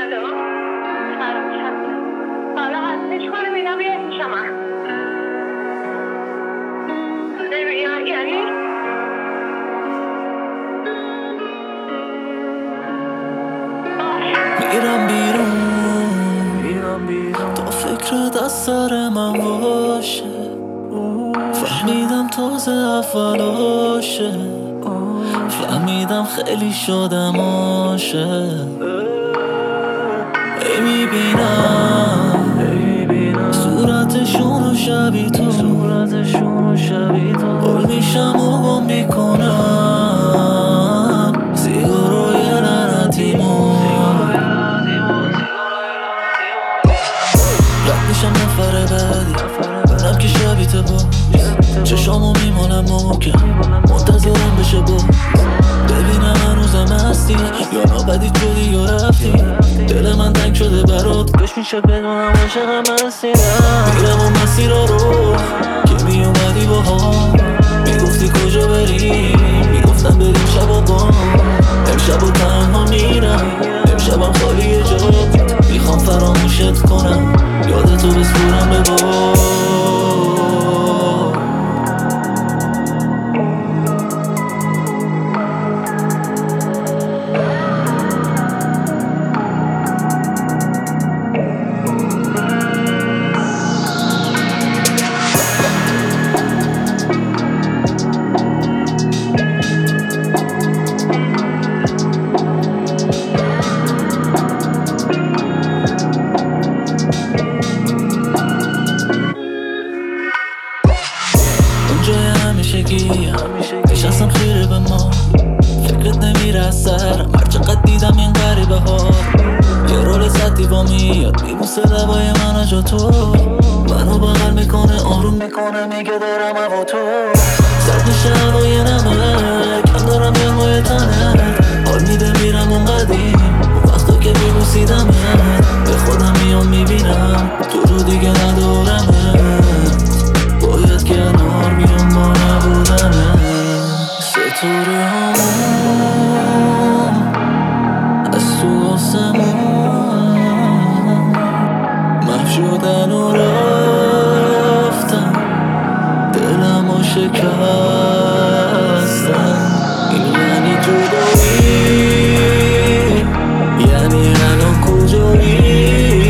الو سلام شد حالا هستش کنم اینا بیاد شما یعنی میرم بیرون تا فکرت از سر من باشه. فهمیدم تازه اولاشه، فهمیدم خیلی شدم عاشق. ای میبینم صورتشونو شبیه تو، قول میشم و گم میکنم سیگاروی لعنتیمون. رد میشم نفر بعدی، اونم که شبیه تو بود. چشامو میمونم محکم، منتظرم بشه بود. ببینم هنوزم هستی یا نابدی شدی یا رفتی. دل من تنگ شده برات، کاش میشه بدونم عاشقم هستی. میرم اون مسیرا رو که میومدی باها، میگفتی کجا بریم، میگفتم بریم شب و بام. امشب و تنها میرم، امشبم خالیه جات. میخوام فراموشت کنم، یادتو بسپرم به باد. اونجای همیشگیم نشستم خیره به ما، فکرت نمیره از سرم هر چقدر دیدم این غریبه ها. یه رول سطی با میاد میبوسه لبای من جا تو، منو بغل میکنه آروم میکنه میگه دارم هوا تو. سرد میشه هوای نمک، کم دارم گرمای تنت. حال میده میرم اون قدیم اون وقتا که میبوسیدمت. به خودم میام میبینم تو رو دیگه ندارمت. باید کنار بیام با نبودنه. ستاره همون از تو آسمون محو شدن و رفتن، دلم رو شکستن. این یعنی جدایی، یعنی الان کجایی؟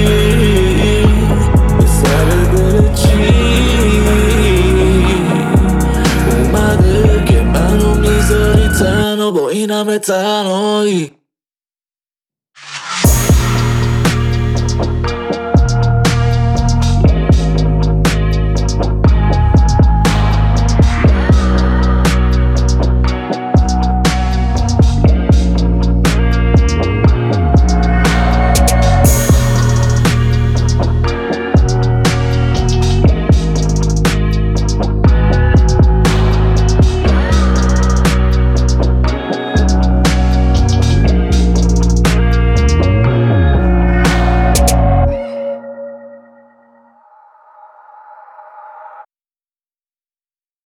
به سر دل چی اومده که منو میذاری تنها با این همه تنهایی؟